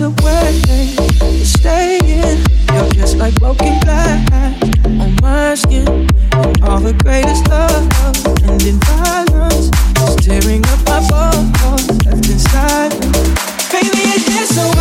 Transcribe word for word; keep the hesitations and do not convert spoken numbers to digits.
a way to stay in. You're just like broken glass on my skin. And all the greatest love and in violence is tearing up my bones left inside. Baby, it gets so